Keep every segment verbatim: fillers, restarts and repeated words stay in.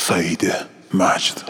سعید مجد.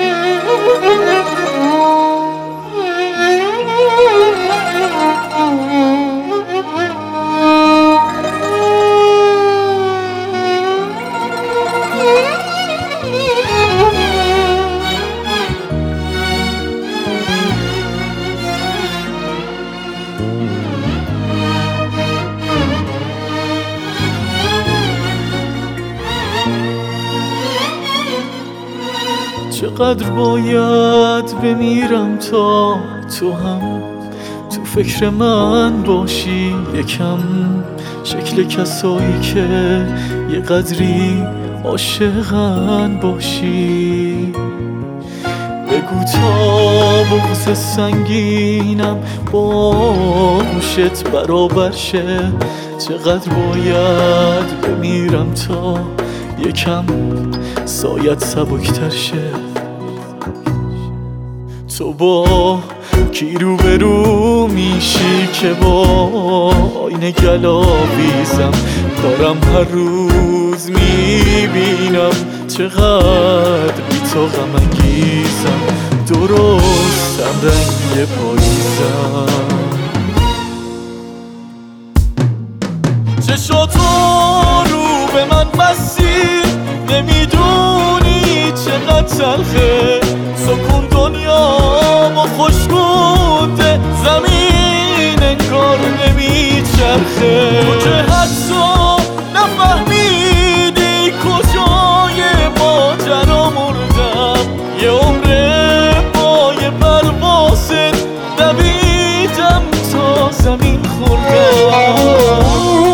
چقدر باید بمیرم تا تو هم تو فکر من باشی، یکم شکل کسایی که یه قدری عاشقن باشی. بگو تا بغض سنگینم با گوشت برابر شه. چقدر باید بمیرم تا یکم سایت سبکتر شه. تو با کی رو به رو میشی که با آینه گلاویزم دارم هر روز میبینم. چقدر بی تو غم انگیزم، درستم رنگ پاییزم. چشاتو رو به من بستی، نمیدونی چقدر تلخه. سکون دنیامو خوشگوده، زمین انگار نمیچرخه. تو که حتی نفهمیدی کجای ماجرا مردم. یه عمره با یه پرواز دویدم تا زمین خوردم.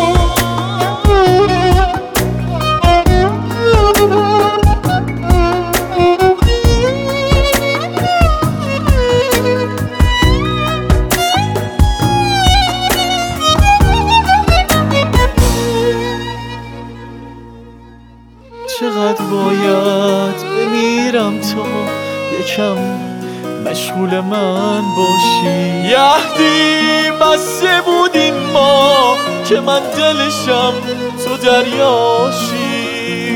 چقدر باید بمیرم تا یکم مشغول من باشی. یهدی بسته بودیم ما که من دلشم تو دریاشی.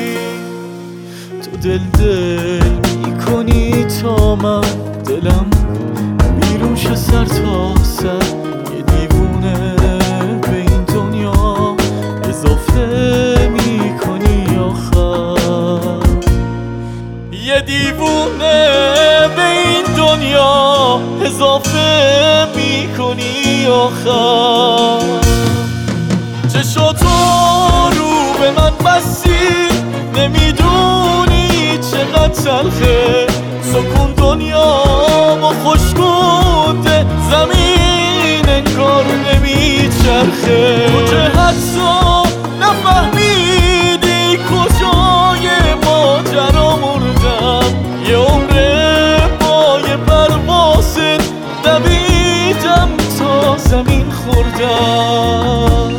تو دل دل میکنی تا من دلم بیرون شه سر تا سر. یه دیوونه به این دنیا اضافه میکنی آخر. یه دیوونه به این دنیا اضافه میکنی آخر. چشاتو رو به من بستی، نمیدونی چقدر تلخه. سکون دنیامو خوشگوده، زمین انگار نمیچرخه. تو که حتی نفهمیدی کجای ماجرا مردم. یه عمره با یه پرواز دویدم تا زمین خوردم.